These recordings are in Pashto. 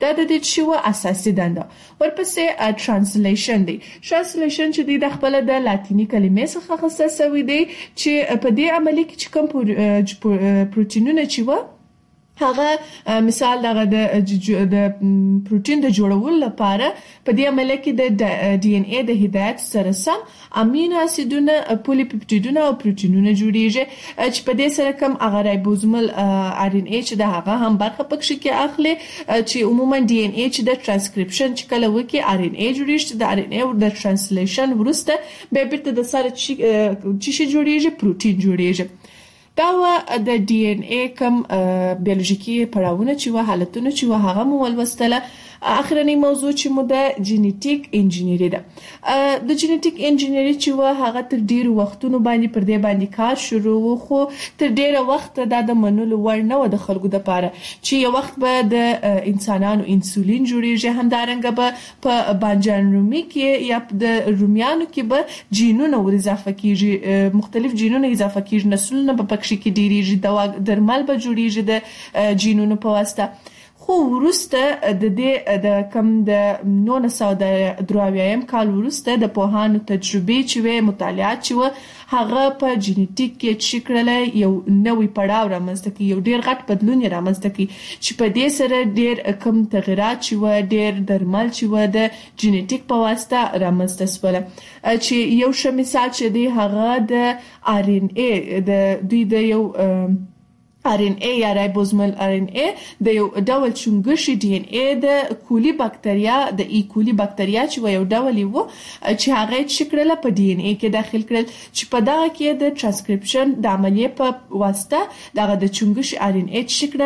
دا د دې چې اساسي دنده. ورپسې ترانسلیشن دی. ترانسلیشن چې د خپل د لاتینی کلمې څخه اخیستل شوی دی چې په دې عملي کې چې کوم پروتینونه چې هغه مثال دغه د پروتین د جوړولو لپاره په دې عملیه کې د ډي ان اي د هدایت سره سم امینو اسیدونه، پولیپپټیدونه او پروتینونه جوړیږي چې په دې سره کوم هغه رایبوزومل ار ان اي چې د هغه هم برخه پکې کې اخلي چې عموما ډي ان اي چې د ترانسکریپشن چې کله وکي ار ان اي جوړیږي، د ار ان اي او د ترانسلیشن وروسته به بیرته د سره چې جوړیږي پروتین جوړیږي. دا د ډي ان اي کوم بیولوژیکي پړاوونه چې حالتونه چې هغه مو ولوستله. اخرنی موضوع چې مو د جینیټیک انجینری ده. د جینیټیک انجینری چې هغه تر ډیرو وختونو باندې پر دې باندې کار شروع خو تر ډیره وخت د منلو وړ نه و د خلکو د پاره چې یو وخت به د انسانانو انسولین جوړیږي، همدارنګه به په بانجان رومي کې یا د رومیانو کې به جینونه ور اضافه کیږي، مختلف جینونه اضافه کیږي، نسلونه په پکې کې ډیریږي، دوا درمل به جوړیږي د جینونو په واسطه. خو ورسته د دې د کم د 1983 کال ورسته د پوهانو تجربې چې مطالعات چې هغه په جینیټیک کې چې کړل یو نوې پړاو رامنځته کی، یو ډیر غټ بدلون رامنځته کی چې په دې سره ډیر کم تغیرات چې ډیر درمل چې د جینیټیک په واسطه رامنځته شول. چې یو ښه مثال چې دی هغه د ار ان اي د دوی د یو ار ان اي یا رایبوزومل ار ان اي د یو ډول چونګښي ډي ان اي د کولی بکټریا د ای کولی بکټریا چې یو ډول یو چې هغه شکل په ډي ان اي کې داخل کړل چې په دغه کې د ترانسکریپشن د عملیې په واسطه دغه د چونګښي ار ان اي شکل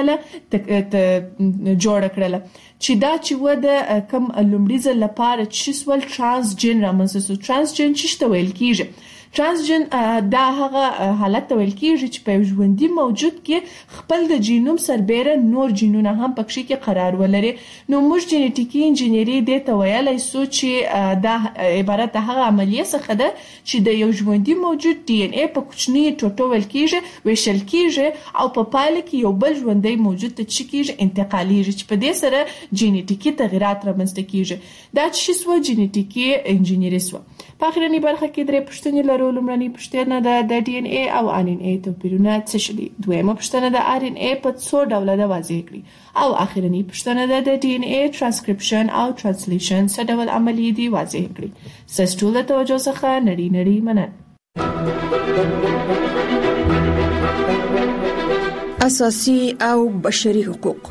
جوړ کړل چې دا چې د کم لومړي ځل لپاره چې سوال ترانسجن رامنځته. ترانسجن چې ویل کیږي ترانسجن دا هغه حالت ویل کیږي چې په ژوندۍ موجود کې خپل د جینوم سربېره نور جینونه هم پکې کې قرار ولري. نو موږ جینیټیکي انجینری د تویلای سو چې دا عبارت د هغه عملیه څخه ده چې د یو ژوندۍ موجود ډي ان اي په کوچنی ټوټو ویل کیږي، ویشل کیږي او په پایله کې یو بل ژوندۍ موجود ته چې کیږي انتقالیږي چې په دې سره جینیټیکي تغیرات رامنځته کیږي. دا چې سو جینیټیکي انجینری سو. په اخرنی برخه کې درې پوښتنې لرو. لومړنۍ پوښتنه د ډي ان اي او ار ان اي توپیرونه څه دي؟ دویمه پوښتنه د ار ان اي په څو ډوله ده واضح کړئ. او اخرنی پوښتنه ده د ډي ان اي ترانسکریپشن او ترانسلیشن څه ډول عملی دي واضح کړئ. ستاسو ټول د توجه څخه نړۍ مننه. اساسي او بشري حقوق.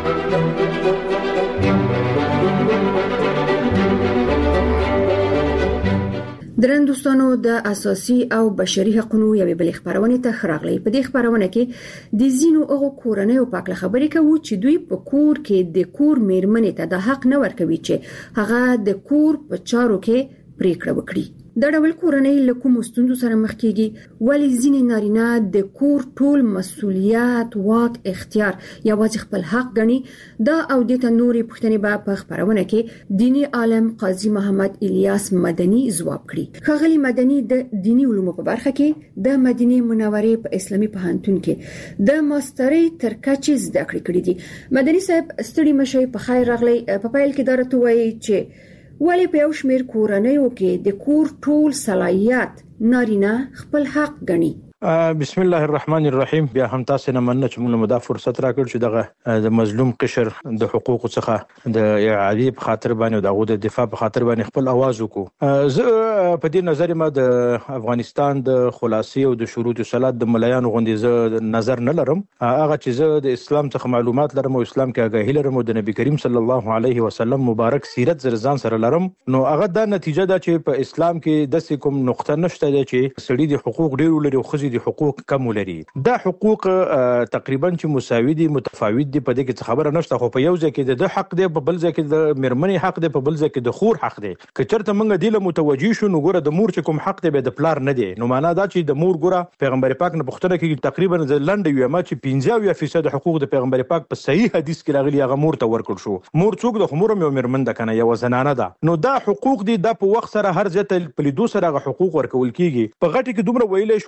درن دوستانو د اساسي او بشري حقوقو یوې بلې خبرونه ته خراغلي. په دې خبرونه کې د زینو هغه کورنۍ او پاکله خبرې کوي چې دوی په کور کې د کور میرمنې ته د حق نه ورکوي چې هغه د کور په چارو کې پریکړه وکړي. د ډول کورنۍ له کوم ستونزو سره مخ کیږي، ولی ځینې نارینه د کور ټول مسؤلیت، واک، اختیار یوازې خپل حق ګڼي. دا او د تنوري پښتنې به په خبرونه کې دینی عالم قاضي محمد الیاس مدني ځواب کړي. خغلی مدني د دینی علومو په برخه کې د مدینه منورې په اسلامي پوهنتون کې د ماسترۍ تر کچې زده کړې کړې دي. مدني صاحب ستړي مشي په خیر راغلی. په پیل کې درته وایي چې ولی په یو شمیر کورنیو کې د کور ټول صلاحیت نارینه خپل حق ګڼي. بسم الله الرحمن الرحیم. بیا هم تاسو نه مننه چې موږ مدا فرصت راکړ چې دغه د مظلوم قشر د حقوقو څخه د اعادې په خاطر باندې دغه د دفاع په خاطر باندې خپل आवाज وکړو. زه په دې نظر ما د افغانستان د خلاصي او د شروط صلات د ملایانو غوندې زه نظر نه لرم. هغه چې زه د اسلام څخه معلومات لرم او اسلام کې آگاهی لرم او د نبی کریم صلی الله علیه وسلم مبارک سیرت زرزان سره لرم، نو هغه د نتیجه ده چې په اسلام کې د کوم نقطه نشته چې سړي د حقوق ډیر لري او د حقوق کم لري. دا حقوق تقریبا چې مساوي دي، متفاوت دي، په دې کې خبره نشته. خو په یو ځای کې د حق دی، په بل ځای کې د میرمنې حق دی، په بل ځای کې د خور حق دی. که چېرته موږ دې له متوجي شو نو ګوره د مور چې کوم حق دی به د پلار نه دی. نو معنا دا چې د مور ګوره پیغمبر پاک نه پوښتنه کوي تقریبا د لنډ یو ما چې 50% حقوق د پیغمبر پاک په صحیح حدیث کې راغلي هغه مور ته ورکړل شو. مور څوک د خمور مې میرمن ده کنه، یو زنانه ده. نو دا حقوق دي د په وخت سره هر ځای ته په لیدو سره هغه حقوق ورکول کیږي. په غټي کې دومره ویلې شو چې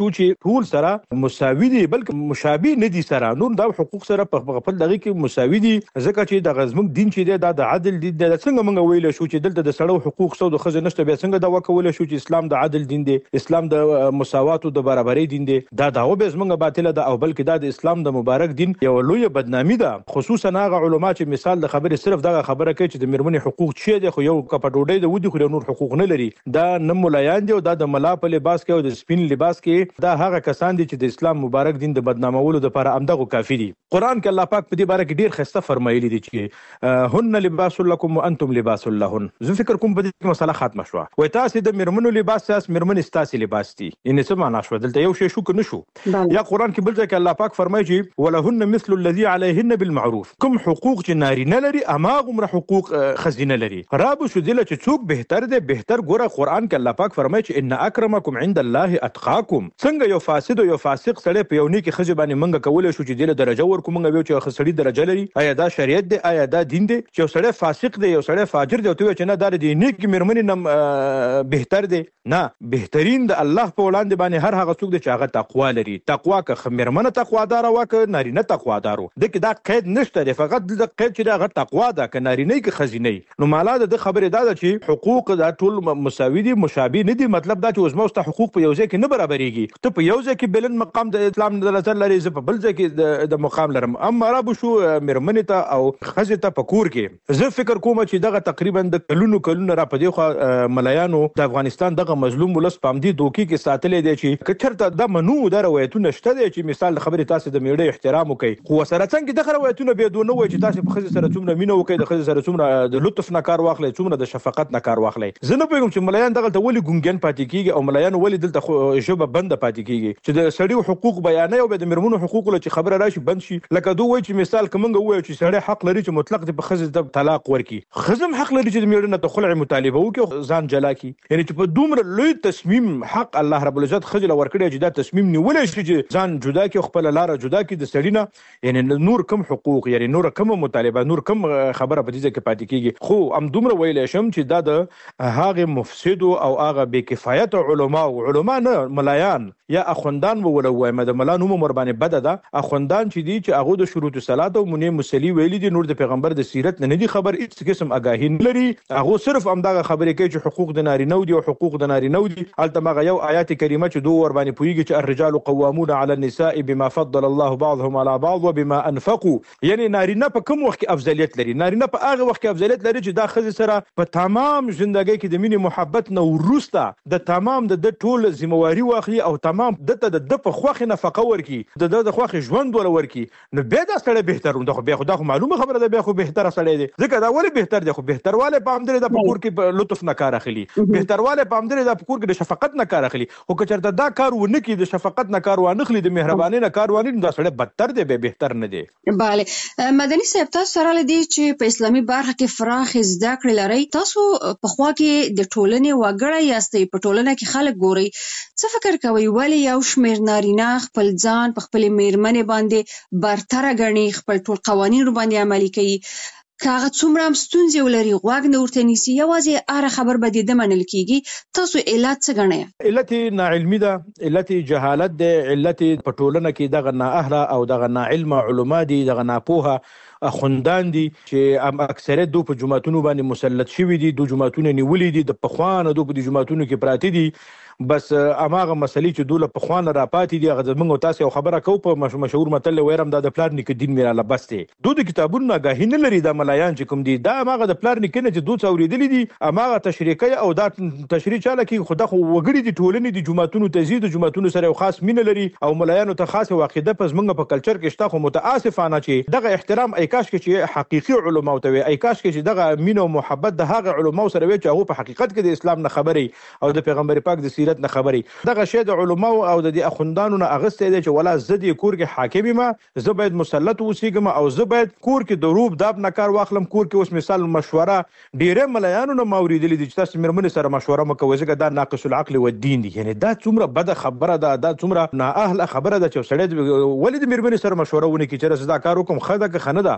ټول سره مساوي دي بلکې مشابه نه دي سره نور دا حقوق سره په خپل دغه کې مساوي دي ځکه چې د غزمن دین چې دی دا د عدل دي د څنګه موږ ویل شو چې دلته د سړو حقوق سو د خزه نشته به څنګه دا وکول شو چې اسلام د عدل دین دی اسلام د مساوات او د برابرۍ دین دی دا داو به زمونږ باطله ده او بلکې دا د اسلام د مبارک دین یو لوی بدنامي ده خصوصا هغه علما چې مثال د خبرې صرف دغه خبره کوي چې د میرمنې حقوق چي دي خو یو کپټوډۍ د ودی خو نور حقوق نه لري دا نه مولایان دي او دا د ملا په لباس کې او د سپین لباس کې دا هغه کسان دي چې د اسلام مبارک دین د بدنامولو لپاره امدغه کافی دي قران کې الله پاک په دې باره کې ډیر خسته فرمایلی دي چې هن لباس لكم وانتم لباس لهن زه فکر کوم په دې مسله ختمه شو وای تاسو د میرمنو لباس تاسو میرمن ستاسو لباس دي ان څه معنا شو دلته یو شی شو کنه شو یا قران کې بل ځای کې الله پاک فرمایي چې ولهن مثل الذي عليهن بالمعروف کوم حقوق چې نارینه لري اماغه حقوق خزینه لري راب شو دله چې څوک بهتر دی بهتر ګوره قران کې الله پاک فرمایي چې ان اکرمکم عند الله اتقاکم څنګه یو فاسد او یو فاسق سره په یو نیکی خځه باندې منګه کول شو چې دله درجه ورکو منګه چې خسړي درجه لري آیا دا شریعت دی آیا دا دین دی چې یو سره فاسق دی یو سره فاجر دی او ته چې نه دار دی نیک میرمنې نم بهتر دی نه بهترین د الله په وړاندې باندې هر هغه څوک دی چې هغه تقوا لري تقوا که میرمنه تقوا دار او که نارینه تقوا دارو دغه دا قید نشته دی فقط د قید چې دا تقوا ده که نارینه کې خزینه نو مالا د خبره دا چې حقوق دا ټول مساوي دي مشابه نه دي مطلب دا چې اوسموسته حقوق په یو ځای کې نه برابرېږي ته په یو ځای کې بلند مقام د اسلام د نظر لري زه په بل ځای کې د مقام لرم اما رب شو میرمنې ته او خزه ته په کور کې زه فکر کوم چې دغه تقریبا د کلونو را په دی خو ملایانو د افغانستان دغه مظلوم ولس پام دي دوکي کې ساتلې دي چې کچرته د منو د روایتونه شته دي چې مثال خبره تاسو د میړې احترام وکي خو سره څنګه د روایتونه به دونه وای چې تاسو په خزه سره څومره مینه وکي د خزه سره څومره د لطف نه کار واخلې څومره د شفقت نه کار واخلې زه نه پوهیږم چې ملایان دغه ته ولي ګونګن پاتې کیږي او ملایان ولي دلته ژبه بند پاتې کیږي چې د سړي حقوق بیانې او د میرمنو حقوق له چې خبره راشي بند شي لکه دوی وای چې مثال کومنګ وای چې سړی حق لري چې مطلق د خزه د طلاق ورکي خزم حق لري چې د میړه ته خلع مطالبه وکي ځان جلا کی یعنی چې په دومره لوی تصمیم حق الله رب العزت خزل ورکړي چې دا تصمیم نیولې شي چې ځان جدا کی خپل لار جدا کی د سړی نه یعنی نور کم حقوق یعنی نور کم مطالبه نور کم خبره په دې کې پاتې کیږي خو ام دومره ویلې شم چې دا د هغه مفسد او هغه بے کفایت علما نه ملایان یا اخوندان ولوي مده ملان هم مر باندې بد ده اخوندان چې دي چې هغه د شروط صلات او منی مسلی ویلي دي نور د پیغمبر د سیرت نه دي خبر هیڅ قسم آگاهی نه لري هغه صرف امداغه خبرې کوي چې حقوق د نارینه دي او حقوق د نارینه دي البته یو آیات کریمه چې دوه ور باندې پویږي چې الرجال قوامون على النساء بما فضل الله بعضهم على بعض وبما انفقوا یعنی نارینه په کوم وخت کې افضلیت لري نارینه په هغه وخت کې افضلیت لري چې دا خزه سره په تمام ژوندۍ کې د مینې محبت نه ورسته د تمام د ټول ذمہواری واخلي او تمام د په خوخه نفقه ورکي د خوخه ژوند ول ورکي نو به دا سره بهتر نو به خدا خو معلومه خبره ده به خو بهتر سره دی ځکه دا ولی بهتر دی خو بهترواله په امدره د پکور کې لطف نه کار اخلي بهترواله په امدره د پکور کې د شفقت نه کار اخلي او که چرته دا کار ونه کی د شفقت نه کار وانه خلی د مهرباني نه کار وانه دا سره بدتر دی به بهتر نه دی bale مدني صاحب تاسو سره لدی چې په اسلامي برخه کې فراخ زده کړې لري تاسو په خوا کې د ټولنې وګړی یاستئ په ټولنه کې خلک ګوري څه فکر کوي ولی یو شمیر نارینه خپل ځان په خپل میرمنې باندې برتر غني خپل ټول قوانین باندې عملي کوي کاغه څومره ستونزې ولري غوږ نه ورته نیسي یوازې اره خبر به د منل کیږي تاسو علت څه غنئ علت ناعلمي ده علت جهالت ده علت په ټولنه کې دغه نه اهله او دغه نه علم علما دي دغه نه پوهه اخوندان دي چې اکثریت دو په جماعتونو باندې مسلط شوی دي دو جماعتونه نیولې دي د پخوانه دو په جماعتونو کې پراته دي بس اماغه مسلې چې دوله په خوانه را پاتې دي هغه موږ تاسو یو خبره کو په مشهور متل ويرم د پلار نیک دین میراله بس دي د کتابونو غاهی نه لري د ملایان چې کوم دي دا اماغه د پلار نیک نه چې دوه اوریدلې دي اماغه تشریکي او دا تشریح چاله کې خدا خو وګړي دي ټولنې دي جماعتونو تزيد جماعتونو سره خاص مين لري او ملایانو ته خاصه واقعده پس موږ په کلچر کې شته خو متاسفانه چې دغه احترام ایکاش کې چې حقيقي علما او ته ایکاش کې چې دغه مين او محبت د هغه علما سره وي چې هغه په حقیقت کې د اسلام نه خبري او د پیغمبر پاک د سیرت نه خبري دغه شی د علماء او د اخوندانو نه اغسته دي چې ولا زدي کور کې حاکم ما زه باید مسلط اوسېږم او زه باید کور کې د روب داب نه کار واخلم کور کې اوس مثال مشوره ډیره ملایانو نه موریدلې دي چې تاسو مرمن سره مشوره مکوئ ځکه دا ناقص العقل و الدين دي یعنی دا څومره بد خبره ده دا څومره نه اهل خبره ده چې سړی ولید مرمن سره مشوره ونه کی چې زدا کار وکم خدا که خنه ده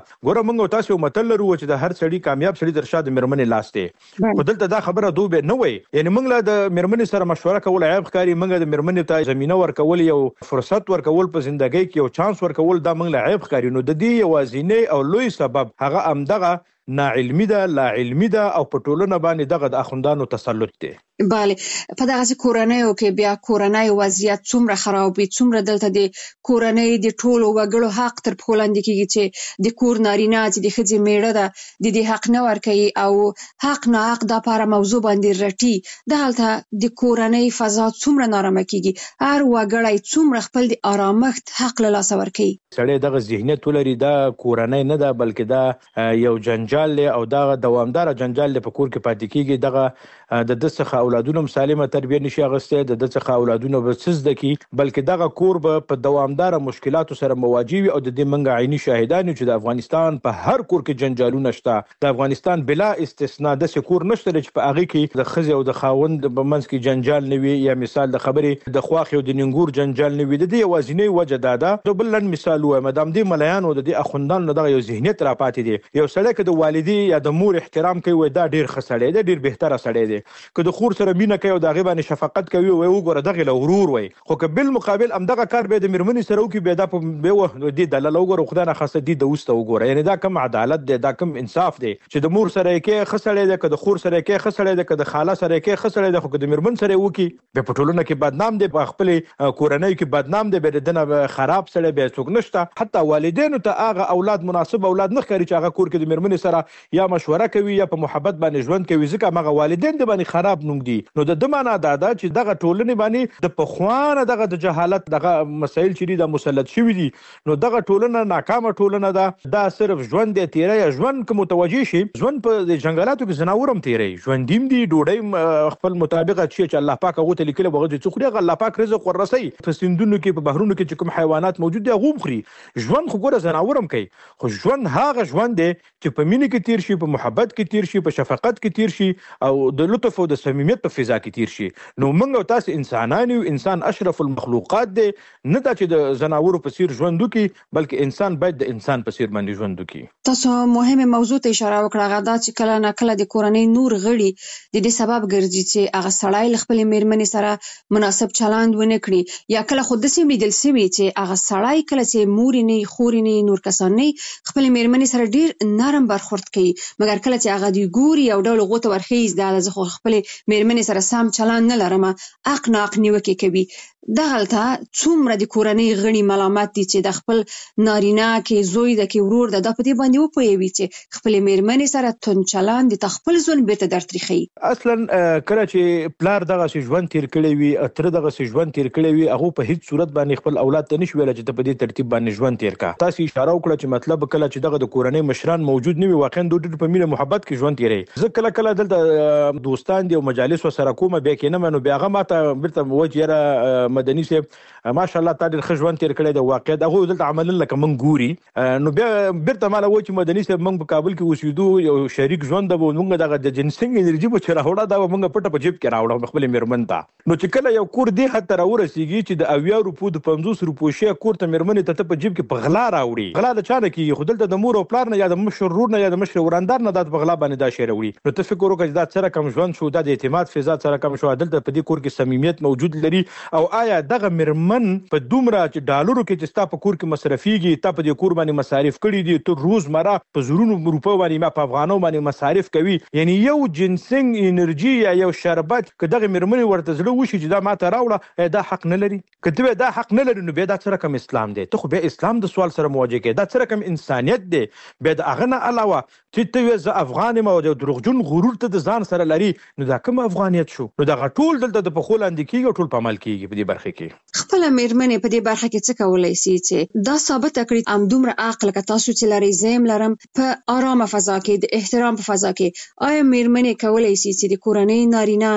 ګوره موږ تاسو متل لرو چې د هر سړي کامیاب سړي تر شا د میرمنې لاس دی خو دلته دا خبره دوی نه وای یعنی موږ له د میرمنې سره مشوره کول عیب ښکاري موږ د میرمنې ته زمينه ورکول یو فرصت ورکول په ژوندۍ کې یو چانس ورکول دا موږ له عیب ښکاري نو د دې یوازینی او لوی سبب هغه امدغه ناعلمي ده لا علمي ده او په ټولنه باندې دغه د اخوندانو تسلط دی بله په دغه کورنۍ کې بیا کورنۍ وضعیت څومره خراب وي څومره دلته د کورنۍ د ټولو وګړو حق تر پښو لاندې کیږي چې د کور نارینه چې د ښځې میړه ده د دې حق نه ورکوي او حق نه حق د لپاره موضوع باندې رټي دلته د کورنۍ فضا څومره نارامه کیږي هر وګړی څومره خپل د آرامښت حق له لاسه ورکوي سړی دغه ذهنیت ولري دا کورنۍ نه ده بلکې دا یو جنجال او دا دوامدار جنجال په کور کې پاتې کیږي دغه د څخه اولادونو سالمه تربیه نشي اغسته د څخه اولادونو بسز دکی بلکې دغه کور په دوامدار مشکلاتو سره مواجه وي او د دې منګه عیني شاهدان چې د افغانستان په هر کور کې جنجالونه شته د افغانستان بلا استثناء د سکور نشته چې په هغه کې د خزي او د خاوند په منځ کې جنجال نه وي یا مثال د خبرې د خواخ او د ننګور جنجال نه وي د دې وازینې وجه ده بلن مثال و مدام دې مليان او د اخوندان دغه یو ذهنیت را پاتې دي یو سړی کې د والدي یا د مور احترام کوي دا ډیر خسړی دی ډیر بهتره سړی دی که د خور سره مینه کوي او د غیبانې شفقت کوي او وګوره دغه له غرور وي خو که بل مقابل امدغه کار به د میرمنې سره وکي به دا به د دلل وګوره خدای نه خاصه دي د وسته وګوره یعنی دا کم عدالت دی دا کم انصاف دی چې د مور سره کې خسړی دی که د خور سره کې خسړی دی که د خاله سره کې خسړی دی خو که د میرمن سره وکي به په ټولنه کې بدنام دی په خپل کورنۍ کې بدنام دی به دنه خراب سره به څوک نشته حتی والدینو ته هغه اولاد مناسب اولاد نه ښکاري چې هغه کور کې د میرمنې سره یا مشوره کوي یا په محبت باندې ژوند کوي ځکه هغه والدین د باندې خراب نوم دي نو د معنا دا چې دغه ټولنې باندې د پخوانه دغه د جهالت دغه مسایل چې د مسلط شوی دي نو دغه ټولنه ناکامه ټولنه ده دا صرف ژوند دی تیرې یا ژوند کوم متوجي شي ژوند په جنگلاتو کې زناورم تیرې ژوند دیم دي ډوډۍ خپل مطابق چې الله پاک هغه ته لیکل بغه چې خوري الله پاک رزق ورسي په سندونو کې په بحرونو کې چې کوم حیوانات موجود دي غوم خوري ژوند خو ګوره زناورم کوي خو ژوند هغه ژوند دی چې په مینه کې تیر شي په محبت کې تیر شي په شفقت کې تیر شي او د لطف او د صمیمیت په فضا کې تیر شي نو موږ تاسو انسانان یو انسان اشرف المخلوقات دی نه دا چې د زناورو په څیر ژوند وکي بلکې انسان باید د انسان په څیر باندې ژوند وکي تاسو مهمه موضوع ته اشاره وکړه غدا چې کله نه کله د کورنۍ نور غړي د دې سبب ګرځي چې هغه سړی خپل میرمنې سره مناسب چلند ونه کړي یا کله خود سیمې دل سیمې چې هغه سړی کله چې مور نه خور نه نور کسان نه خپل میرمنې سره ډیر نرم برخورد کوي مګر کله چې هغه دی ګوري او ډول غوته ورخیز دا د خپل میرمنې سره سم چلند نه لرم اق نیوکه کوي دغلته څومره د کورنۍ غړي ملامت دي چې د خپل نارینه کې زوی د کې ورور د په دې باندې وپوي چې خپل میرمنې سره تون چلند د خپل ځون بیرته درتريخي اصلا کله چې پلار دغه ژوند تیر کړی وي تر دغه ژوند تیر کړی وي هغه په هیڅ صورت باندې خپل اولاد ته نشي ویل چې په دې ترتیب باندې ژوند تیر کا تاسو اشاره وکړه چې مطلب کله چې دغه د کورنۍ مشران موجود نه وي واقعا د ډېر په مینه محبت کې ژوند تیری زه کله کله دلته دوستان دی او مجالس سره کومه به کې نه منو بیا هغه ماته بیرته وجهره مدني سي ماشاءالله تعالی خجوان تیر کړی د واقع دغه دلته عمل لکه من ګوري نو بیا بیرته مال و چې مدني سي موږ په کابل کې اوسېدو یو شریک ژوند د موږ دغه د جنسنګ انرژي په چر هوړه دا موږ پټه په جیب کې راوړو خپل میرمن ته نو چې کله یو کور دی حتی راورسیږي چې د 80 روپو د 50 روپو شی کور ته میرمن ته په جیب کې په غلا راوړي غلا د چانه کې خو دلته د مور او پلار نه یا د مشرور نه یا د مشر وراندار نه د بغلا باندې دا شی راوړي نو ته فکر وکړه دا سره کم ژوند شو د اعتماد فضا سره کم شو دلته په دې کور کې صمیمیت موجود لري او آیا دغه میرمن په دومره چې ډالرو کې چې ستا په کور کې مصرفيږي ته په دې کور باندې مصارف کړي دي ته روزمره په زرونو روپو باندې ما په افغانو باندې مصارف کوي یعنی یو جنسنګ انرژي یا یو شربت که دغه میرمن ورته زړه وشي چې دا ماته راوړه دا حق نه لري کته دا حق نه لري نو به دا سره کم اسلام دی ته خو به اسلام د سوال سره مواجه کې دا سره کم انسانيت دی به د اغنه علاوه چې ته ز افغان ما د دروغجن غرور ته د ځان سره لري نو دا کوم افغانیت شو نو دا ټول دلته د پخول اندې کیږي ټول په عمل کیږي په دې برخه کې خپل میرمنې په دې برخه کې څه کولای شي چې دا ثابت کړي ام دومره عقل که تاسو چې لري زم لرم په آرامه فضا کې د احترام په فضا کې آیا میرمنې کولای شي چې د کورنۍ نارینه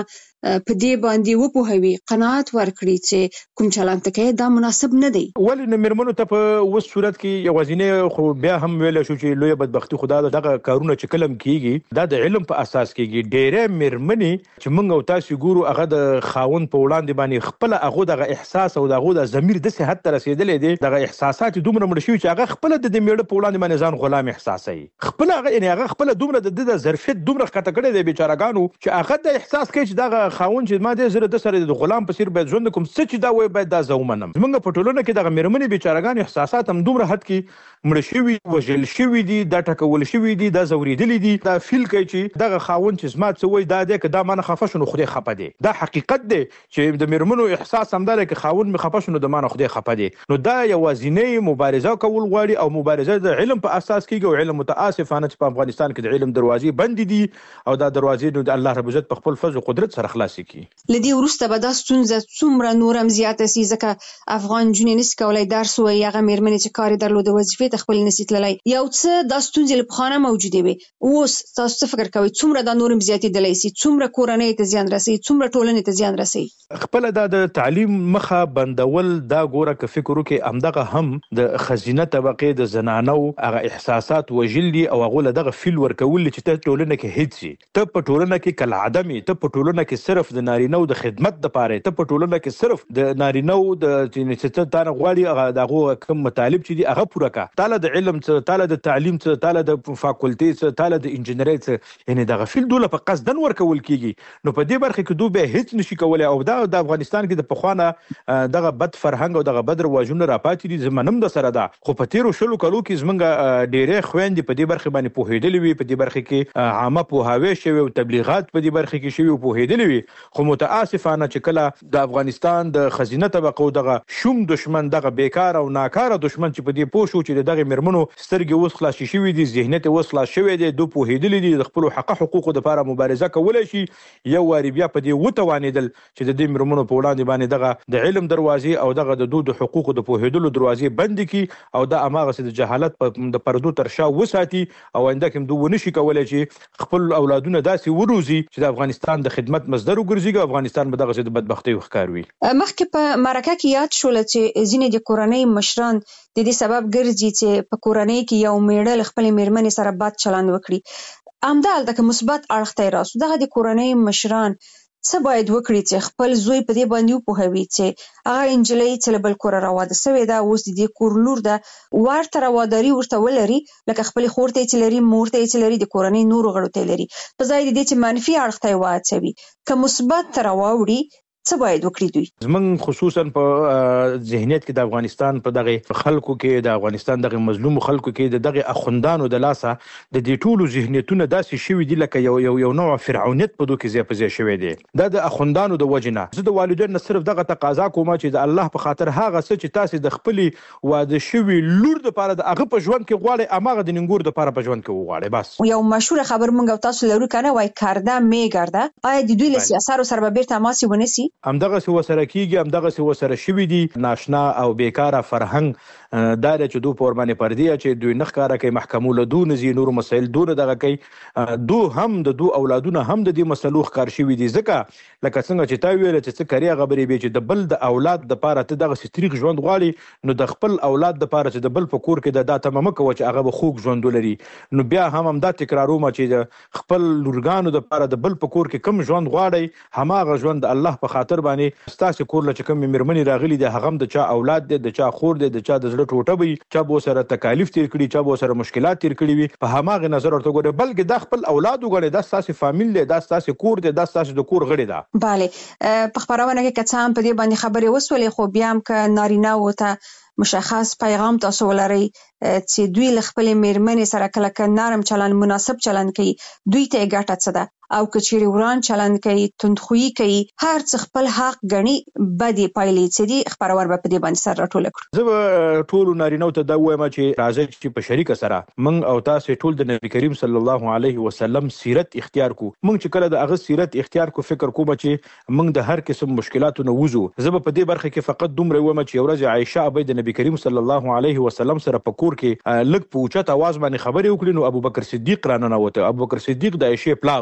په دې باندې وپوهوي، قناعت ورکړي چې کوم چلند ته دا مناسب نه دی. ولې نو میرمنو ته په وس صورت کې یوازینی خو بیا هم ویل شو چې لوی بدبختی خدا دغه کارونه چې کلم کیږي دا د علم په اساس کیږي. ډېرې میرمنې چې موږ او تاسو ګورو هغه د خاوند په وړاندې باندې خپل هغه دغه احساس او دغه د ضمیر د صحت ته رسیدلې دي، دغه احساسات دومره مړ شوي چې هغه خپل د میړه په وړاندې باندې ځان غلام احساسوي. خپل هغه یعنی هغه خپل دومره د ظرفیت دومره ښکته کړی دی بیچارهګانو چې هغه د احساس کوي چې دغه خاوند چې ما دې زره د سره د غلام په څیر باید ژوند کوم، څه چې دا وایي باید دا زه ومنم. زموږ په ټولنه کې دغه میرمنې بیچارهګان احساسات هم دومره حد کې مړ شوي، وژل شوي دي، دا ټکول شوي دي، دا ځورېدلي دي، دا فیل کوي چې دغه خاوند چې زما څه وایي دا دی که دا مانه خفه شو نو خدای خفه دی. دا حقیقت دی چې د میرمنو احساس همدا دی که خاوند مې خفه شو نو د مانه خدای خفه دی. نو دا یوازینی مبارزه کول غواړي او مبارزه د علم په اساس کیږي او علم متاسفانه چې په افغانستان کې د علم دروازې بندې دي او دا دروازې نو د الله رب عزت په خپل فضل او قدرت سره خلاصې کړي. لدی ورسته به دا ستونزه څومره نورم زیاته سي ځکه افغان جنې نس کولای درس وایي، هغه میرمنې چې کار درلوده وظیفې ته خپل نسي تللی، یو څه دا ستونزې له پخوانه موجودې وي. اوس تاسو څه فکر کوئ څومره دا نورم زیاتېدلی سي، څومره کورنۍ ته زیان رسوي، څومره ټولنې ته زیان رسوي؟ خپل دا د تعلیم مخه بندول دا ګوره که فکر وکړي همدغه هم د خزینه طبقې د زنانو هغه احساسات وژل دي او هغه له دغه فیل ورکول چې ته ټولنه کې هیڅ شي، ته په ټولنه کې کل عدمي، ته په ټولنه کې صرف د نارینو د خدمت لپاره، ته په ټولنه کې صرف د نارینو د چې ته نه غواړي هغه دغه کوم مطالب چې دي هغه پوره کا، تعالی د علم څخه، تعالی د تعلیم څخه، تعالی د فاکولټي څخه، تعالی د انجینری څخه، یعنی دغه فیل دوله په قصدن ورکول کیږي. نو په دې برخه کې دوی به هیڅ نشي کولای او دا د افغانستان کې د پخوانه دغه بد فرهنګ او دغه بد رواجونه راپاتې دي. زمونږ د سره ده خو په تیرو شلو کلو کې زمونږ ډېرې خويندې په دې برخه باندې پوهېدلې وي، په دې برخه کې عامه پوهاوی شوی او تبلیغات په دې برخه کې شوی او پوهېدلې وي. خو متاسفانه چې کله د افغانستان د خزینه طبقو دغه شوم دشمن، دغه بیکار او ناکاره دشمن چې په دې پوه شو چې دغه میرمنو سترګې اوس خلاصې شوي دي، ذهنیت اوس خلاص شوی دی، دوی پوهېدلي دي د خپلو حقوقو دپاره مبارزه کولی شي. یو وارې بیا په دې وتوانېدل چې د دې میرمنو په وړاندې باندې دغه د علم دروازې او دغه د دوی د حقوقو د پوهېدلو دروازې بندې کړي او دا هماغسې د جهالت د پردو تر شا وساتي او آینده کې هم دوی ونشي کولی چې خپل اولادونه داسې وروزي چې د افغانستان د خدمت مصدر وګرځي او افغانستان به دغسې د بدبختۍ ښکار وي. مخکې په مرکه کې یاد شول چې ځینې د کورنۍ مشران د دې سبب ګرځي چې په کورنۍ کې یو میړه له خپلې میرمنې سره بد چلند وکړي. همدالته که مثبت اړخ ته راسو، دغه د کورنۍ مشران څه باید وکړي چې خپل زوی په دې باندې وپوهوي چې هغه نجلۍ چې له بل کوره راواده سوې ده، اوس د دې کور لور ده، ورته رواداري ورته ولري لکه خپلې خور ته چې لري، مور ته چې لري، د کورنۍ نورو غړو ته لري، په ځای د دې چې منفي اړخ ته یې واچوي. که مثبت ته راواوړي څه باید وکړي دوی؟ زمونږ خصوصا په ذهنیت کې د افغانستان په دغه خلکو کې، د افغانستان دغه مظلوم خلکو کې د دغه اخوندانو د لاسه د دې ټولو ذهنیتونه داسې شوي دي لکه یو نوع فرعونیت په دوی کې ځای په ځای شوی دی. دا د اخوندانو د وجې نه زه د والدینو نه صرف دغه تقاضا کوم چې د الله په خاطر هغه څه چې تاسې د خپلې واده شوي لور دپاره د هغه په ژوند کې غواړئ هماغه د ننګور دپاره په ژوند کې وغواړئ. بس یو مشهوره خبر موږ او تاسو لرو کنه، وایي کرده میګرده. آیا د دوی له سیاسارو سره به بیرته تماس ونیسي؟ همدغسې ورسره کېږي، همدغسې ورسره شوي دي. ناشنا او بیکاره فرهنګ دا دی چې دوی په ورباندې پردي چې دوی نه ښکاره کوي، محکمو له دوی نه ځي، نورو مسایل دوی نه دغه کوي. دوی هم د دوی اولادونه هم د دې مسلو ښکار شوي دي. ځکه لکه څنګه چې تا ویله چې څه کریه خبرې وې چې د بل د اولاد دپاره ته دغسې تریخ ژوند غواړي، نو د خپل اولاد دپاره چې د بل په کور کې دا تمه مه کوه چې هغه به خوږ ژوند ولري. نو بیا هم همدا تکرارومه چې د خپل لورګانو دپاره د بل په کور کې کم ژوند غواړئ، هماغه ژوند د الله په خاطر باندې ستاسې کور له چې کومې مېرمنې راغلي دي هغه هم د چا اولاد دی، د چا خور دی، د چا د زړه ټوټه وي، چا به ورسره تکالیف تیر کړي، چا به ورسره مشکلات تیر کړي وي، په هماغه نظر ورته ګورئ، بلکې دا خپل اولاد وګڼئ، دا ستاسې فامیل دی، دا ستاسې کور دی، دا ستاسې د کور غړي ده. بله، په خپرونه کې که څه هم په دې باندې خبرې وسولې، خو بیا هم که نارینه‌وو ته مشخص پیغام تاسو ولرئ چې دوی له خپلې میرمنې سره کله که نرم چلند، مناسب چلند کوي، دوی ته یې ګټه څه ده، او که چیرې وران چلند کوي، تندخویي کوي، هر څه خپل حق ګڼي، بدې پایلې څه دي، خپرونه به په دې باندې سر راټوله کړو. زه به ټولو نارینه‌وو ته دا ووایم چې راځئ چې په شریکه سره موږ او تاسې ټول د نبي کریم صلی الله علیه وسلم سیرت اختیار کړو. موږ چې کله د هغه سیرت اختیار کړو، فکر کوم چې موږ د هر قسم مشکلاتو نه وځو. زه به په دې برخه کې فقط دومره ووایم چې یو ورځ عایشه ابی د نبي کریم صلی الله علیه وسلم سره په کور کې لږ په اوچت اواز باندې خبرې وکړې، نو ابوبکر صدیق راننوته. ابوبکر صدیق د عایشې پلار و. نو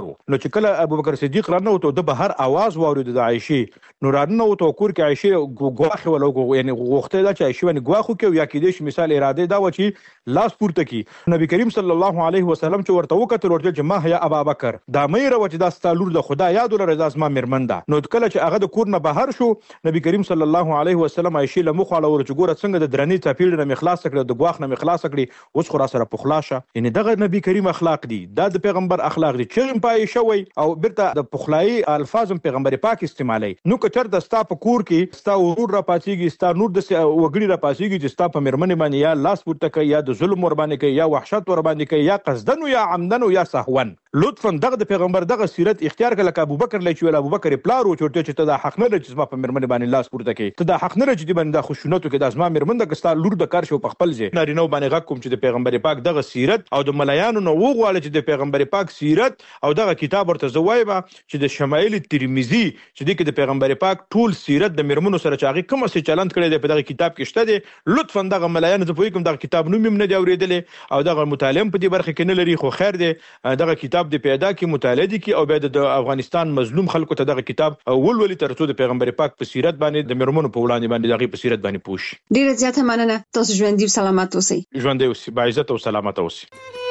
چې کله ابوبکر صدیق رانه وته د بهر आवाज واورید د عائشه نو رانه وته کور کې عائشه غواخه ولو یعنی غوخته دا چې عائشه باندې غواخو کې یا کې د مثال اراده دا و چې لاس پورته کی نبی کریم صلی الله علیه وسلم چې ورته وکړه ورته چې ما هيا ابابکر دا مې راوچ دا ستالور د خدا یاد ولر د اسما مرمنده نو کله چې هغه د کور نه بهر شو نبی کریم صلی الله علیه وسلم عائشه له مخاله ورچ ګوره څنګه د درنی چاپیل نه مخلاص کړ د غواخ نه مخلاص کړي اوس خو را سره پخلاشه یعنی دغه نبی کریم اخلاق دي دا د پیغمبر اخلاق دي چې پای شوی او برته د پخلای الفاظ پیغمبر پاک استعمالي نو کچر د ستا په کور کې ستا ورور را پاتېږي ستا نور د وګړي را پاتېږي چې ستا په مرمنه باندې یا لاس پورته کوي یا د ظلم ور باندې کوي یا وحشت ور باندې کوي یا قصدن یا عمدن یا سهوا لطفا دغه د پیغمبر دغه سیرت اختیار کړه ک ابوبکر لچ ویل ابوبکر پلار او چورته چې ته د حق نه لچ په مرمنه باندې لاس پورته کوي ته د حق نه لچ دی باندې د خوشونتو کې د ازما مرمنه کستا لور د کار شو په خپل ځای نارینه باندې غږ کوم چې د پیغمبر پاک دغه سیرت او د ملایانو نو وغواړي چې د پیغمبر پاک سیرت او دغه کتاب ورته زوایبه چې د شمایل ترمذی چې د پیغمبر پاک ټول سیرت د مرمنو سره چاغي کوم څه چلند کړي د دغه کتاب کې شته دي لطفا دغه ملایان زه پوي کوم دغه کتاب نوم نه دی اوریدلې او دغه مطالعه په دې برخه کې نه لري خو خیر دی دغه کتاب د پیدا کې مطالعه دي کې او بیا د افغانستان مظلوم خلکو ته دغه کتاب ولولي ترڅو د پیغمبر پاک په سیرت باندې د مرمنو په وړاندې باندې دغه په سیرت باندې پوښ ډیره زیاته مننه تاسو ژوند دي سلامت اوسئ ژوند دي اوسئ با عزت او سلامت اوسئ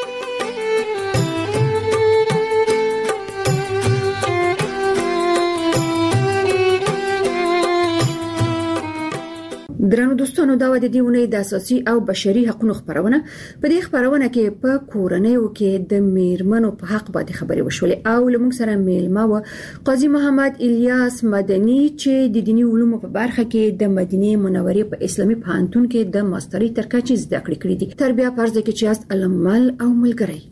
درنو دوستانو دا د دیونه د اساسي او بشري حقوقو خبرونه په دې خبرونه کې په کورنیو کې د میرمنو په حق باندې خبرې وشولې او لمونږ سره میلمه و قاضي محمد الیاس مدني چې د دینی علومو په برخه کې د مدینه منورې په اسلامي پوهنتون کې د ماستري تر کچې زده کړې کړې دي تربیه فرض کې چې است علمل او ملګری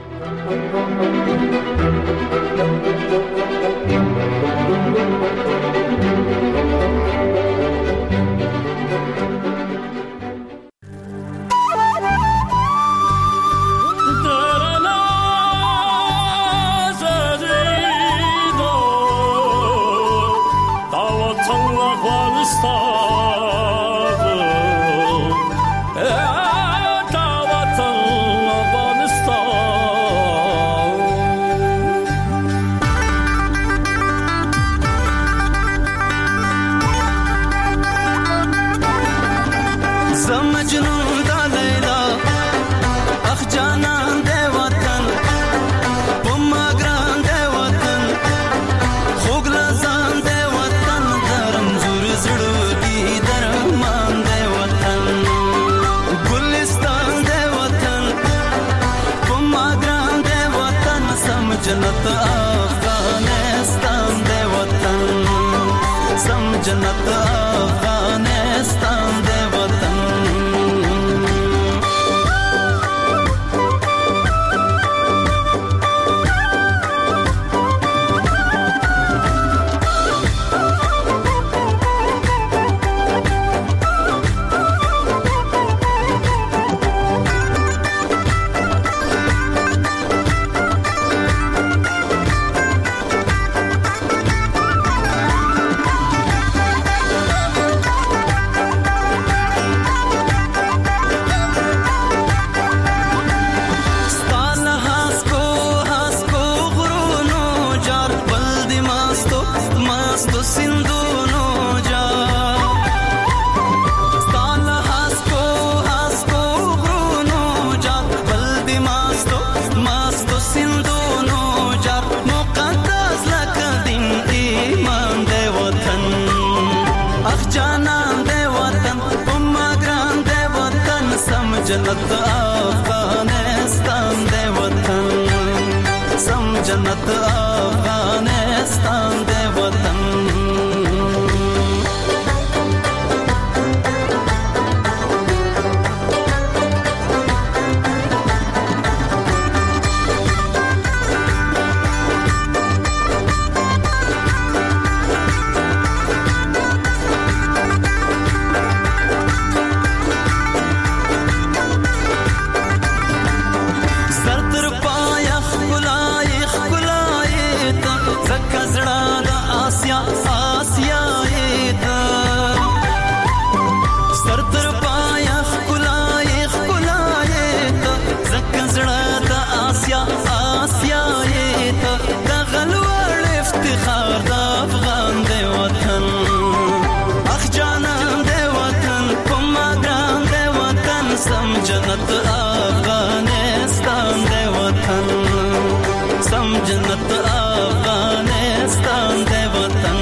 جنت افغانستان دے وطن سم جنت افغانستان دے وطن جنت افغانستان دے وطن سم جنت افغانستان دے وطن زړه सम जन्नत अफगानिस्तान दे वतन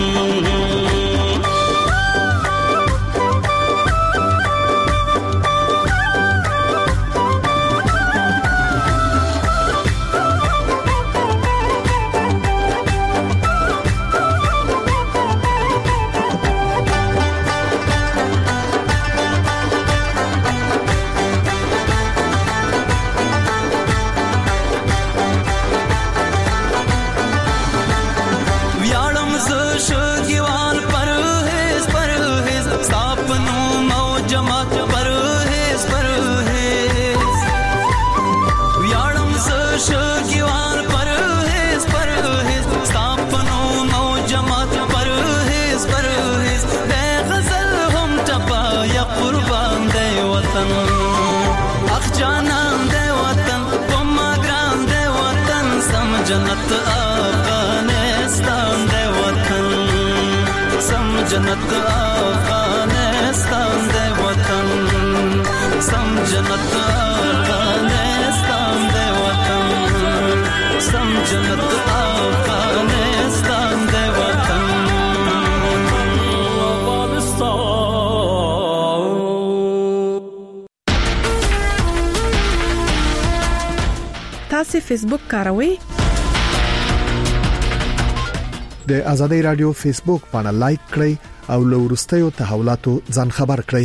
जन्नत अफगानिस्तान दे वतन सम जन्नत अफगानिस्तान दे वतन सम जन्नत अफगानिस्तान दे वतन सम जन्नत अफगानिस्तान दे वतन تاسو فیسبوک کاروئ؟ د آزادۍ رادیو فیسبوک باندې لایک کړئ او له ورستیو تحولاتو ځان خبر کړئ.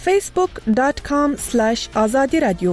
facebook.com/azadi-radio